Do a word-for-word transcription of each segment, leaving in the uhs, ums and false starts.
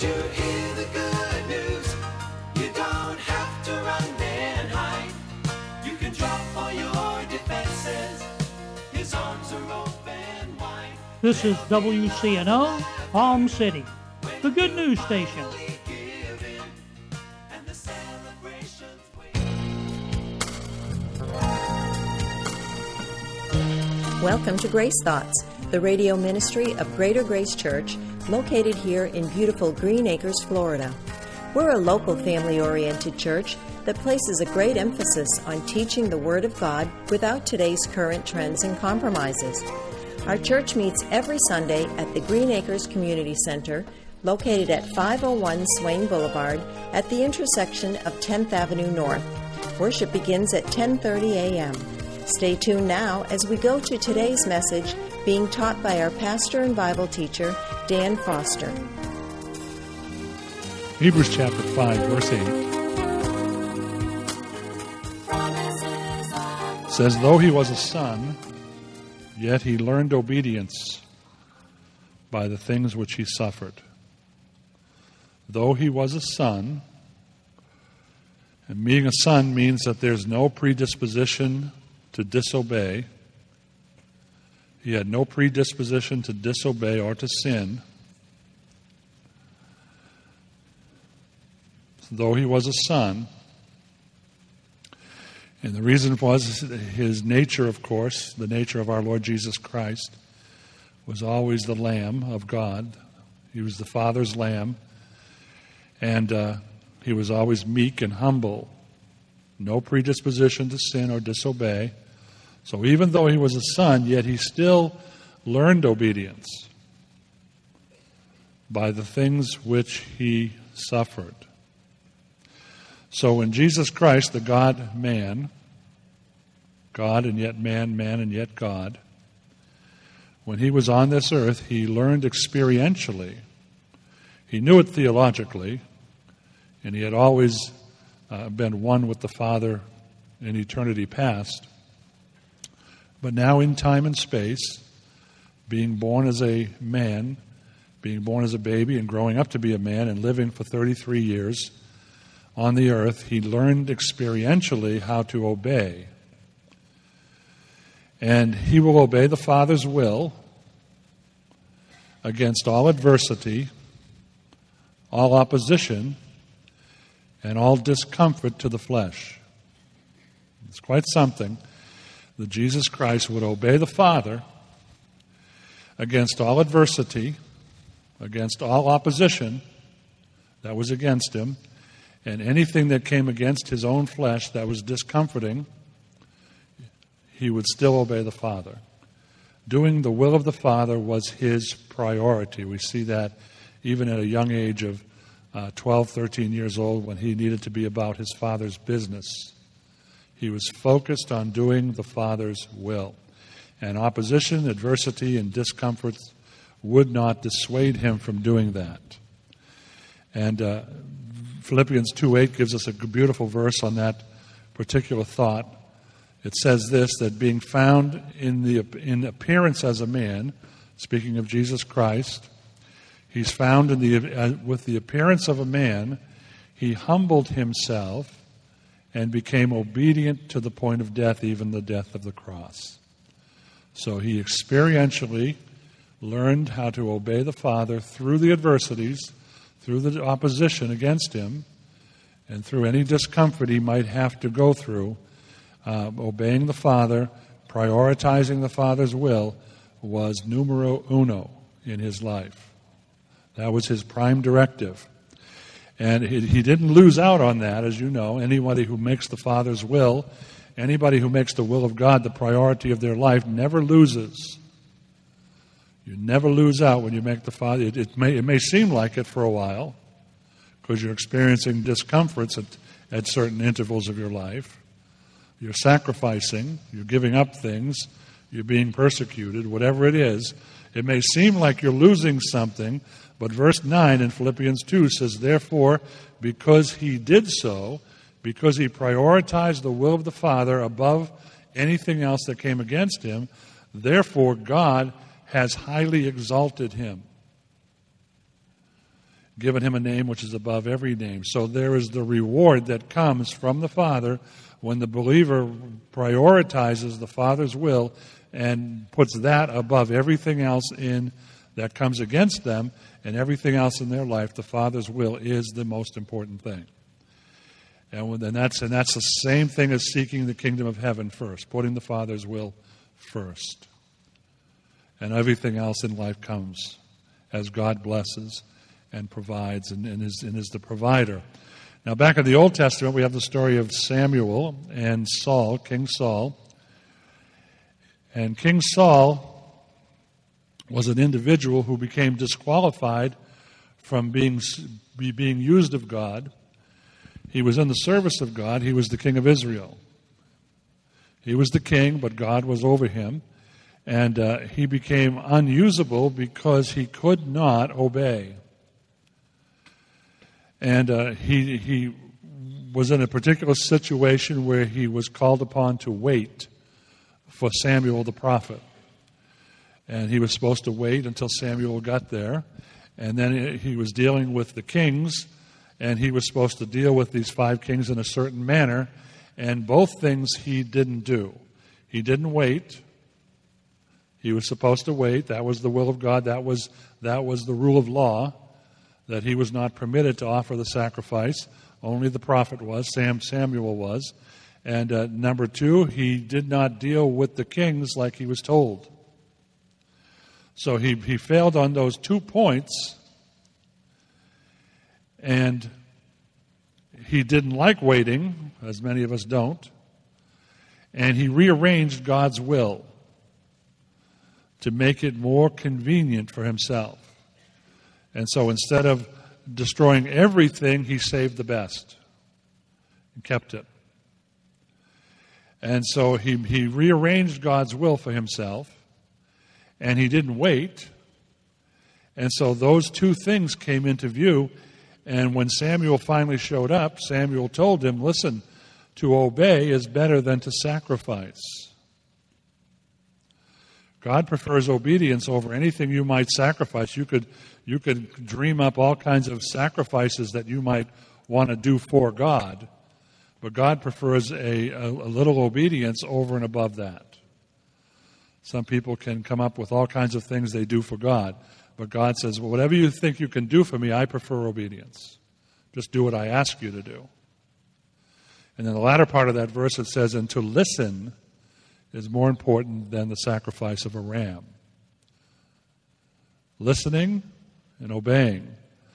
you hear the good news? You don't have to run and hide. You can drop all your defenses. His arms are open wide. This is W C N O, Palm City, the good news station. Welcome to Grace Thoughts, the radio ministry of Greater Grace Church, located here in beautiful Green Acres, Florida. We're a local family-oriented church that places a great emphasis on teaching the Word of God without today's current trends and compromises. Our church meets every Sunday at the Green Acres Community Center, located at five oh one Swain Boulevard at the intersection of tenth Avenue North. Worship begins at ten thirty a.m. Stay tuned now as we go to today's message being taught by our pastor and Bible teacher, Dan Foster. Hebrews chapter five, verse eight says, though he was a son, yet he learned obedience by the things which he suffered. Though he was a son, and being a son means that there's no predisposition to disobey. He had no predisposition to disobey or to sin. Though he was a son. And the reason was his nature, of course, the nature of our Lord Jesus Christ, was always the Lamb of God. He was the Father's Lamb. And uh, he was always meek and humble. No predisposition to sin or disobey. So even though he was a son, yet he still learned obedience by the things which he suffered. So when Jesus Christ, the God-man, God and yet man, man and yet God, when he was on this earth, he learned experientially. He knew it theologically, and he had always uh, been one with the Father in eternity past. But now in time and space, being born as a man, being born as a baby and growing up to be a man and living for thirty-three years on the earth, he learned experientially how to obey. And he will obey the Father's will against all adversity, all opposition, and all discomfort to the flesh. It's quite something that Jesus Christ would obey the Father against all adversity, against all opposition that was against him, and anything that came against his own flesh that was discomforting, he would still obey the Father. Doing the will of the Father was his priority. We see that even at a young age of uh, twelve, thirteen years old, when he needed to be about his Father's business. He was focused on doing the Father's will. And opposition, adversity, and discomfort would not dissuade him from doing that. And uh, Philippians two eight gives us a beautiful verse on that particular thought. It says this, that being found in the in appearance as a man, speaking of Jesus Christ, he's found in the uh, with the appearance of a man, he humbled himself and became obedient to the point of death, even the death of the cross. So he experientially learned how to obey the Father through the adversities, through the opposition against him, and through any discomfort he might have to go through. Uh, obeying the Father, prioritizing the Father's will, was numero uno in his life. That was his prime directive. And he, he didn't lose out on that, as you know. Anybody who makes the Father's will, anybody who makes the will of God the priority of their life, never loses. You never lose out when you make the Father. It, it, may, it may seem like it for a while, because you're experiencing discomforts at, at certain intervals of your life. You're sacrificing, you're giving up things, you're being persecuted, whatever it is. It may seem like you're losing something, but verse nine in Philippians two says, therefore, because he did so, because he prioritized the will of the Father above anything else that came against him, therefore God has highly exalted him. given him a name which is above every name. So there is the reward that comes from the Father when the believer prioritizes the Father's will and puts that above everything else in that comes against them, and everything else in their life. The Father's will is the most important thing. And, when, and, that's, and that's the same thing as seeking the kingdom of heaven first, putting the Father's will first. And everything else in life comes as God blesses and provides and, and, is, and is the provider. Now, back in the Old Testament, we have the story of Samuel and Saul, King Saul. And King Saul was an individual who became disqualified from being, being used of God. He was in the service of God. He was the king of Israel. He was the king, but God was over him. And uh, he became unusable because he could not obey. And uh, he, he was in a particular situation where he was called upon to wait for Samuel the prophet. And he was supposed to wait until Samuel got there. And then he was dealing with the kings, and he was supposed to deal with these five kings in a certain manner. And both things he didn't do. He didn't wait. He was supposed to wait. That was the will of God. That was, that was the rule of law, that he was not permitted to offer the sacrifice. Only the prophet was. Sam, Samuel was. And uh, number two, he did not deal with the kings like he was told. So he, he failed on those two points, and he didn't like waiting, as many of us don't, and he rearranged God's will to make it more convenient for himself. And so instead of destroying everything, he saved the best and kept it. And so he, he rearranged God's will for himself, and he didn't wait. And so those two things came into view. And when Samuel finally showed up, Samuel told him, listen, to obey is better than to sacrifice. God prefers obedience over anything you might sacrifice. You could, you could dream up all kinds of sacrifices that you might want to do for God. But God prefers a, a, a little obedience over and above that. Some people can come up with all kinds of things they do for God. But God says, well, whatever you think you can do for me, I prefer obedience. Just do what I ask you to do. And in the latter part of that verse it says, and to listen is more important than the sacrifice of a ram. Listening and obeying.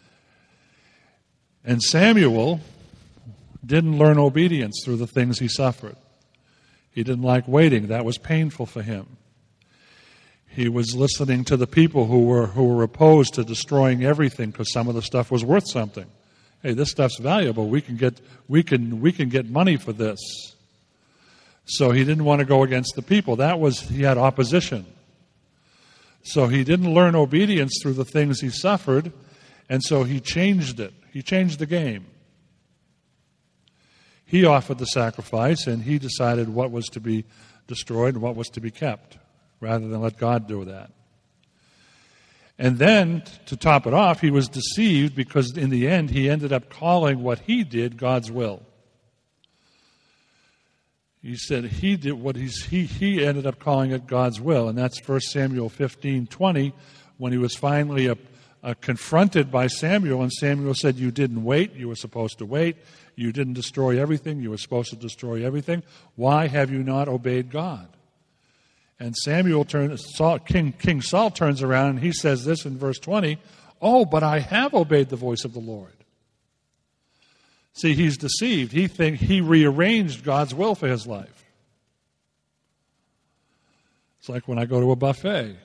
And Samuel didn't learn obedience through the things he suffered. He didn't like waiting. That was painful for him. He was listening to the people who were who were opposed to destroying everything because some of the stuff was worth something. Hey, this stuff's valuable. We can get we can we can get money for this. So he didn't want to go against the people. That was he had opposition. So he didn't learn obedience through the things he suffered, and so he changed it. He changed the game. He offered the sacrifice, and he decided what was to be destroyed and what was to be kept, rather than let God do that. And then, to top it off, he was deceived because in the end he ended up calling what he did God's will. He said he did what he's, he, he ended up calling it God's will, and that's First Samuel fifteen twenty, when he was finally a, a confronted by Samuel, and Samuel said, you didn't wait, you were supposed to wait, you didn't destroy everything, you were supposed to destroy everything, why have you not obeyed God? And Samuel turns, Saul, King, King Saul turns around and he says this in verse twenty, oh, but I have obeyed the voice of the Lord. See, he's deceived. He think he rearranged God's will for his life. It's like when I go to a buffet.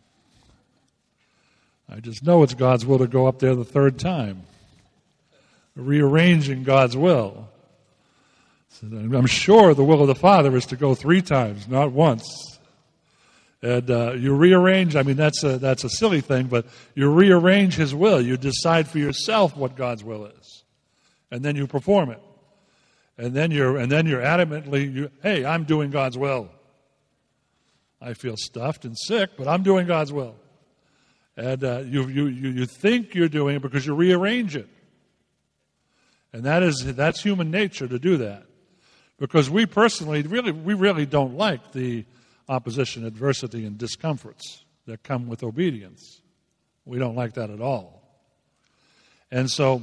I just know it's God's will to go up there the third time. Rearranging God's will. I'm sure the will of the Father is to go three times, not once. And uh, you rearrange, I mean, that's a, that's a silly thing, but you rearrange his will. You decide for yourself what God's will is. And then you perform it. And then you're, and then you're adamantly, you, hey, I'm doing God's will. I feel stuffed and sick, but I'm doing God's will. And uh, you, you, you, you think you're doing it because you rearrange it. And that is, that's human nature to do that. Because we personally, really, we really don't like the opposition, adversity, and discomforts that come with obedience. We don't like that at all. And so,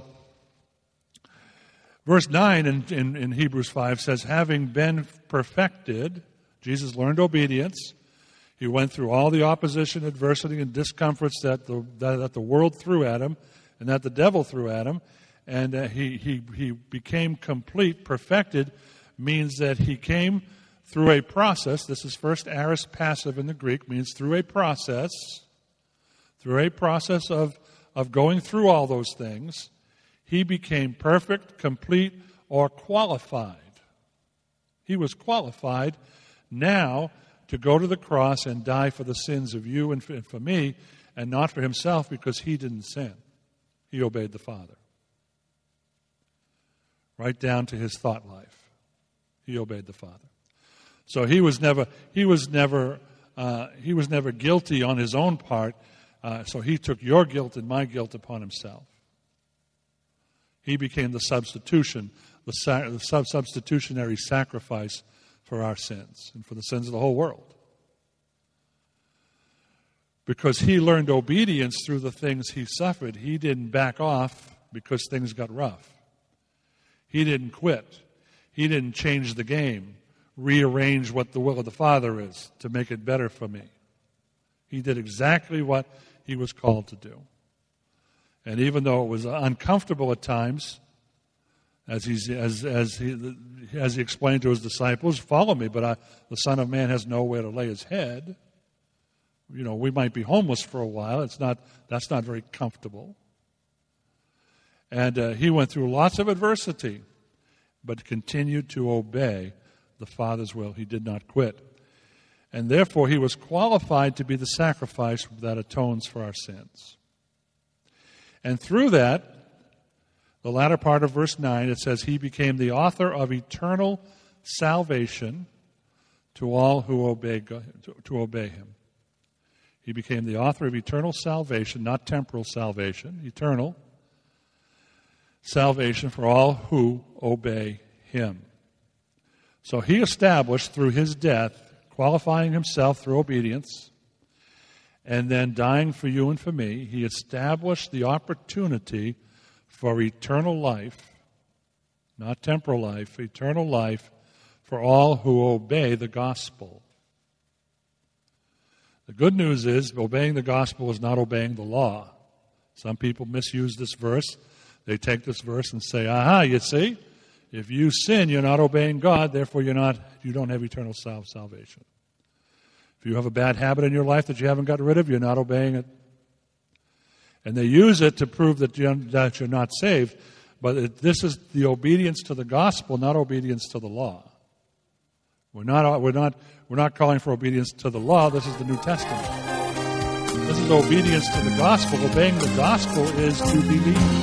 verse nine in, in, in Hebrews five says, having been perfected, Jesus learned obedience. He went through all the opposition, adversity, and discomforts that the, that, that the world threw at him and that the devil threw at him. And uh, he, he, he became complete, perfected, means that he came through a process. This is first aorist passive in the Greek, means through a process, through a process of, of going through all those things, he became perfect, complete, or qualified. He was qualified now to go to the cross and die for the sins of you and for, and for me, and not for himself, because he didn't sin. He obeyed the Father. Right down to his thought life. He obeyed the Father. So he was never he was never uh, he was never guilty on his own part. Uh, so he took your guilt and my guilt upon himself. He became the substitution, the, sa- the sub- substitutionary sacrifice for our sins and for the sins of the whole world. Because he learned obedience through the things he suffered. He didn't back off because things got rough. He didn't quit. He didn't change the game, rearrange what the will of the Father is to make it better for me. He did exactly what he was called to do. And even though it was uncomfortable at times, as, he's, as, as, he, as he explained to his disciples, follow me, but I, the Son of Man has nowhere to lay his head. You know, we might be homeless for a while. It's not, that's not very comfortable. And uh, he went through lots of adversity, but continued to obey the Father's will. He did not quit. And therefore, he was qualified to be the sacrifice that atones for our sins. And through that, the latter part of verse nine, it says, he became the author of eternal salvation to all who obey, God, to, to obey him. He became the author of eternal salvation, not temporal salvation, eternal salvation for all who obey him. So he established through his death, qualifying himself through obedience, and then dying for you and for me, he established the opportunity for eternal life, not temporal life, eternal life for all who obey the gospel. The good news is obeying the gospel is not obeying the law. Some people misuse this verse. They take this verse and say, aha, you see, if you sin, you're not obeying God, therefore you're not, you don't have eternal salvation. If you have a bad habit in your life that you haven't got rid of, you're not obeying it. And they use it to prove that you're, that you're not saved. But it, this is the obedience to the gospel, not obedience to the law. We're not, we're not, we're not calling for obedience to the law. This is the New Testament. This is obedience to the gospel. Obeying the gospel is to believe.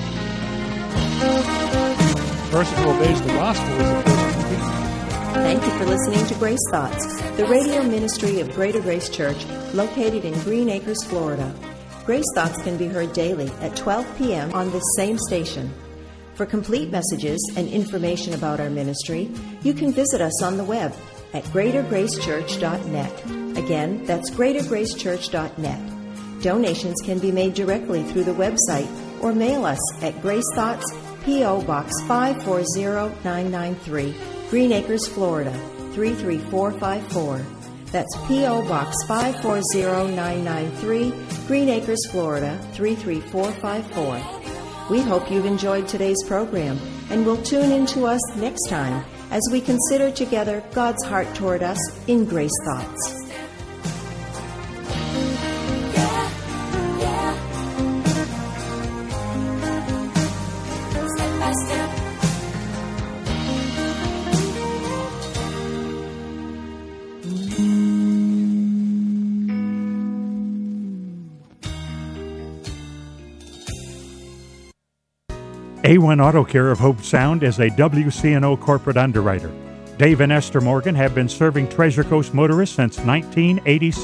The person who obeys the gospel is the person who believes. Thank you for listening to Grace Thoughts, the radio ministry of Greater Grace Church, located in Green Acres, Florida. Grace Thoughts can be heard daily at twelve p.m. on this same station. For complete messages and information about our ministry, you can visit us on the web at greater grace church dot net. Again, that's greater grace church dot net. Donations can be made directly through the website or mail us at Grace Thoughts, P O. Box five four zero nine nine three, Green Acres, Florida, three three four five four. That's P O. Box five four zero nine nine three, Green Acres, Florida, three three four five four. We hope you've enjoyed today's program and will tune in to us next time as we consider together God's heart toward us in Grace Thoughts. A one Auto Care of Hope Sound is a W C N O corporate underwriter. Dave and Esther Morgan have been serving Treasure Coast motorists since nineteen eighty-six.